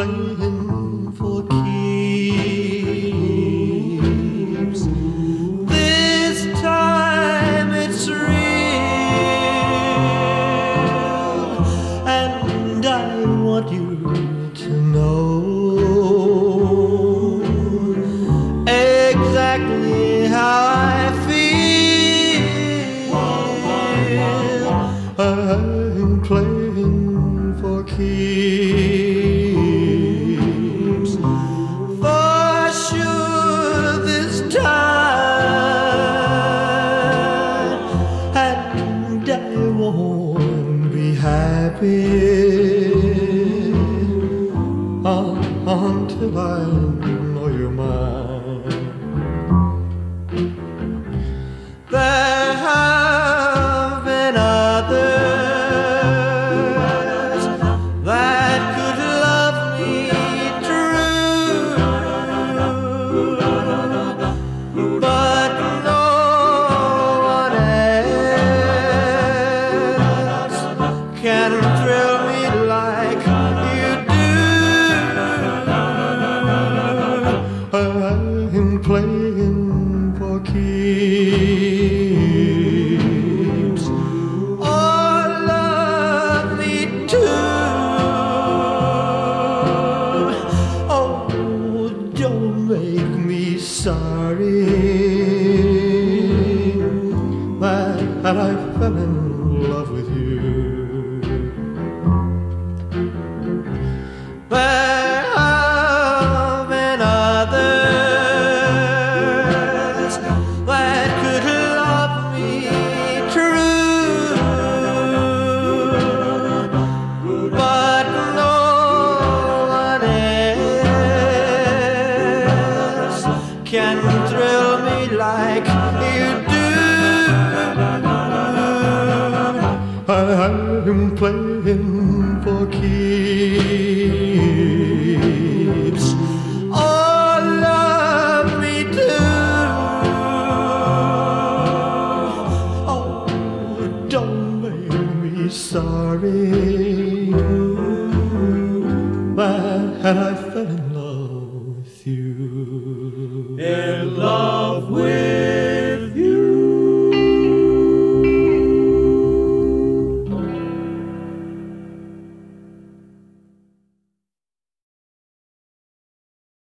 playing for keeps. This time it's real, and I want you to know exactly how I feel. I'm playing for keeps, for sure this time, and I won't be happy until I know you're mine. There have been others that could love me true, but no one else can thrill me like you do. I'm playing for keeps. Oh, love me too. Oh, don't make me sorry that I fell in love with you. There have been others that could love me true, but no one else can thrill me like you do. I'm playing for keeps. Oh, love me too. Oh, don't make me sorry that I fell in love with you. In love with